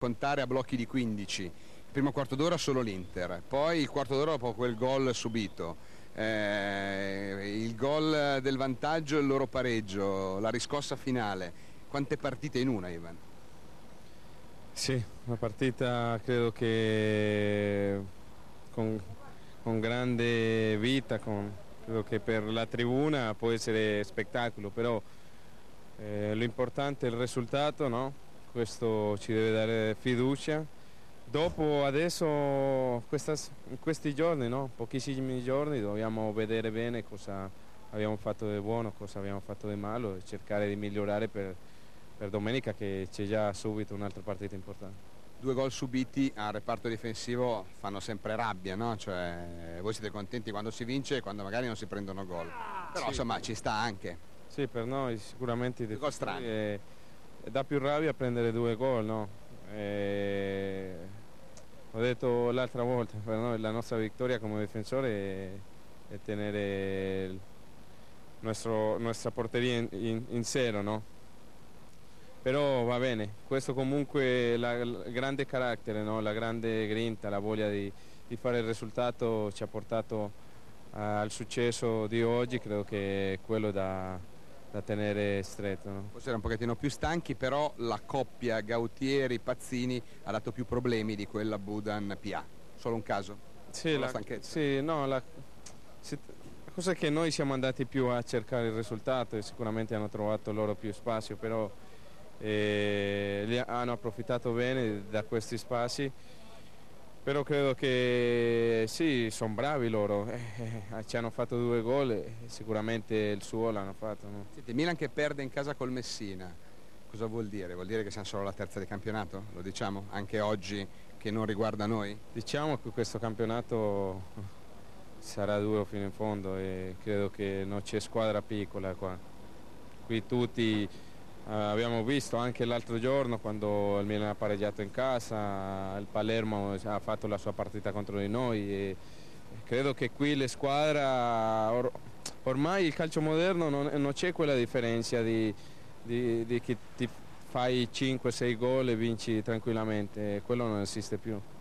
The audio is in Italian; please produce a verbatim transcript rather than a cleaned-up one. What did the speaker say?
contare a blocchi di quindici. Il primo quarto d'ora solo l'Inter, poi il quarto d'ora dopo quel gol subito, eh, il gol del vantaggio e il loro pareggio, la riscossa finale. Quante partite in una, Ivan? Sì, una partita credo che con, con grande vita, con, credo che per la tribuna può essere spettacolo, però eh, l'importante è il risultato, no? Questo ci deve dare fiducia. Dopo adesso questa, in questi giorni, no? Pochissimi giorni, dobbiamo vedere bene cosa abbiamo fatto di buono, cosa abbiamo fatto di malo e cercare di migliorare per, per domenica, che c'è già subito un'altra partita importante. Due gol subiti al reparto difensivo fanno sempre rabbia, no? Cioè, voi siete contenti quando si vince e quando magari non si prendono gol. Però Sì. insomma ci sta anche. Sì, per noi sicuramente Due gol strani. è, è dà più rabbia prendere due gol, no? E, ho detto l'altra volta, per noi la nostra vittoria come difensore è, è tenere il nostro, nostra porteria in, in, in zero, no? Però va bene, questo comunque il grande carattere, no? La grande grinta, la voglia di, di fare il risultato ci ha portato uh, al successo di oggi, credo che è quello da, da tenere stretto. No? Forse erano un pochettino più stanchi, però la coppia Gautieri-Pazzini ha dato più problemi di quella Budan-P A. Solo un caso? Sì, la, la, stanchezza? Sì, no, la, si, la cosa è che noi siamo andati più a cercare il risultato e sicuramente hanno trovato loro più spazio, però e hanno approfittato bene da questi spazi, però credo che sì, sono bravi loro, eh, eh, ci hanno fatto due gol e sicuramente il suo l'hanno fatto. No? Senti, Milan che perde in casa col Messina, cosa vuol dire? Vuol dire che siamo solo alla terza di campionato? Lo diciamo? Anche oggi che non riguarda noi? Diciamo che questo campionato sarà duro fino in fondo e credo che non c'è squadra piccola qua, qui tutti. Uh, abbiamo visto anche l'altro giorno quando il Milan ha pareggiato in casa, il Palermo ha fatto la sua partita contro di noi e credo che qui le squadre, or ormai il calcio moderno non, non c'è quella differenza di, di, di che ti fai cinque sei gol e vinci tranquillamente, quello non esiste più.